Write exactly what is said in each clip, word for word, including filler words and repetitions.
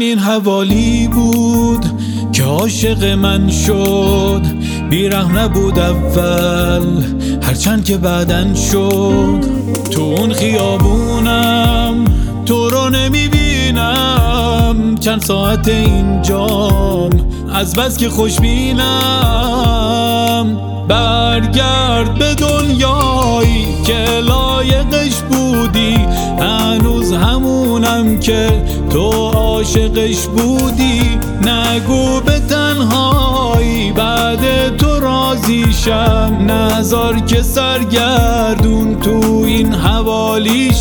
همین حوالی بود که عاشق من شد. بیرحم نبود اول هرچند که بعدن شد. تو اون خیابونم تو رو نمیبینم، چند ساعت اینجام از بس که خوشبینم. برگرد به دنیایی که لایقش بودی، هنوز همونم که تو عاشقش بودی. نگو به تنهایی بعد تو راضی شم، نذار که سرگردون تو این حوالی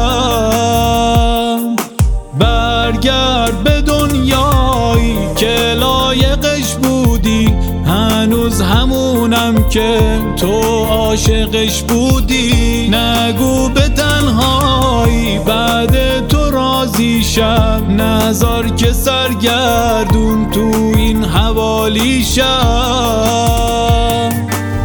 شم. برگرد به دنیایی که لایقش بودی، هنوز همونم که تو عاشقش بودی. نگو به تنهایی بعد تو راضی شم، نذار که سرگردون تو این حوالی شم.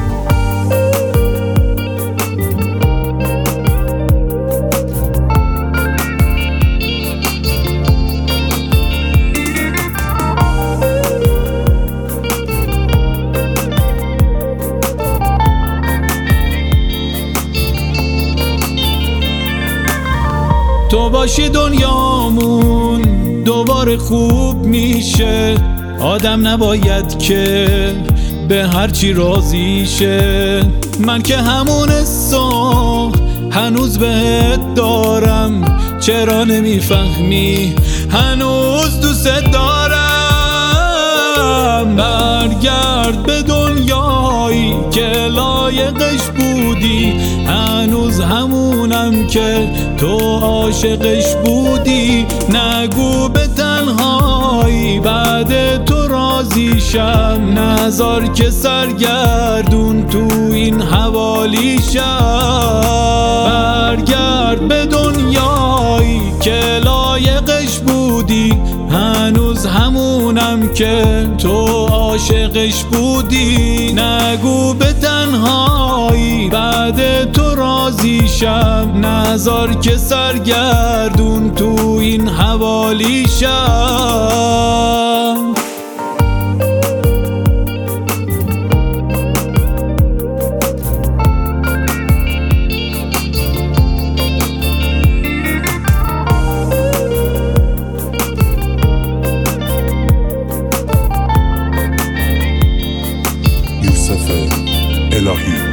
تو باشی دنیامون دوباره خوب میشه. آدم نباید که به هرچی راضی شه. من که همون حسو هنوز بهت دارم، چرا نمیفهمی هنوز دوست دارم. برگرد به دنیایی که لایقش بودی، هنوز همونم که تو عاشقش بودی. نگو به تنهایی بعد تو راضی شم، نذار که سرگردون تو این حوالی شم. برگرد به دنیایی که لایقش بودی، هنوز همونم که تو عاشقش بودی. نگو به تنهایی بعد تو راضی شم، نذار که سرگردون تو این حوالی شم. یوسف الهی.